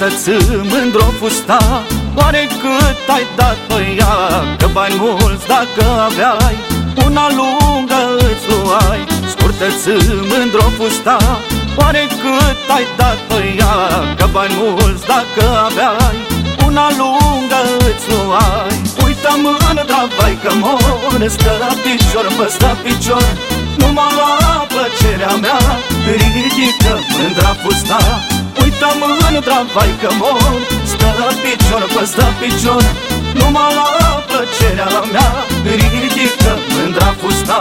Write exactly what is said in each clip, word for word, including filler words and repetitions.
Purtă-ți mândr-o fusta, oare cât ai dat-o ea? Că bani mulți dacă aveai, una lungă îți luai. Scurtă-ți mândr-o fusta, oare cât ai dat-o ea? Că bani mulți dacă aveai, una lungă îți luai. Uită mândra, vai că mor, stă la picior, păstă picior. Numai la plăcerea mea, ridică mândra fusta. Uită mândra, vai că mor, stă la picior, păstă picior. Numai la plăcerea mea, ridică mândra fusta.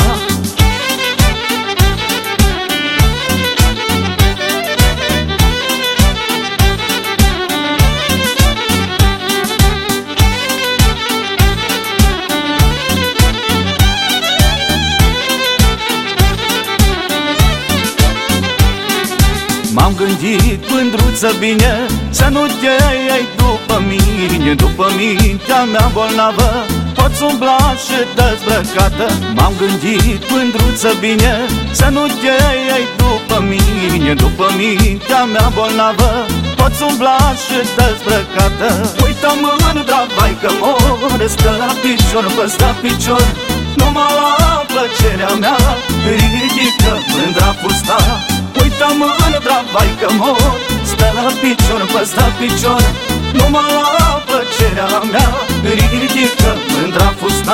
M-am gândit, mândruță, bine, să nu te iei după mine. După mintea mea bolnavă poți umbla și dezbrăcată. M-am gândit, mândruță, bine, să nu te iei după mine. După mintea mea bolnavă poți umbla și dezbrăcată. Uită mândra, vai că mor, stă la picior, păstă picior. Numai la plăcerea mea, ridică mândra fusta. Uită mândra, vai că mor, stă la picior, păstă picior. Numai la plăcerea mea, ridică mândra fusta.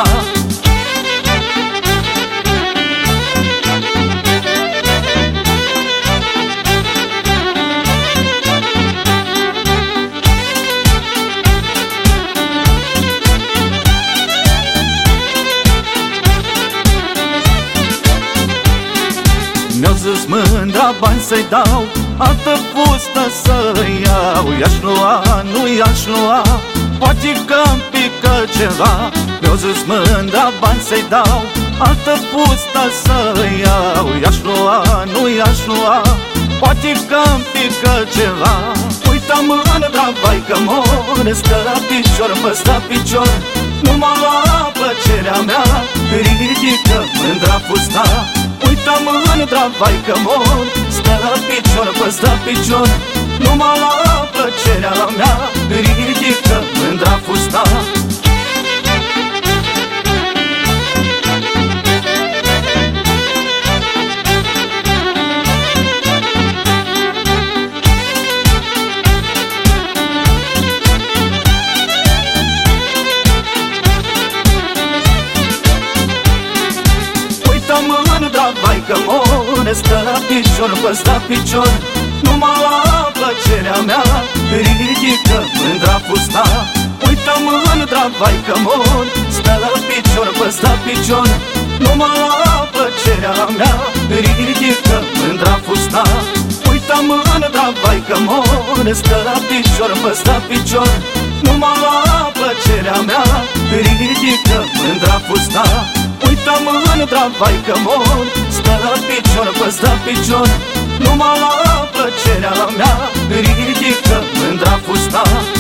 Mi-o zis mândra, bani să-i dau, altă fustă să-i iau. I-aș lua, nu i-aș lua, poate că-mi pică ceva. Mi-o zis mândra, bani să-i dau, altă fustă să-i iau. I-aș lua, nu i-aș lua, poate că-mi pică ceva. Uită mândra, vai că mor, stă la picior, păstă picior. Numai la plăcerea mea, ridică mândra fusta. Uită mândra, vai că mor, stă la picior, păstă picior. Numai la plăcerea mea, ridică mândra fusta. Mândra, vai că mor, stă la picior, păstă picior. Numai la plăcerea mea, ridică mândra fusta. Uită mândra, vai că mor, stă la picior, păstă picior. Numai la plăcerea mea, ridică mândra fusta. Uită mândra, vai că mor, stă la picior, păstă picior. Numai la plăcerea mea, ridică mândra fusta. Uită mândra, vai că mor, stă la picior, păstă picior. Numai la plăcerea mea, ridică mândra fusta.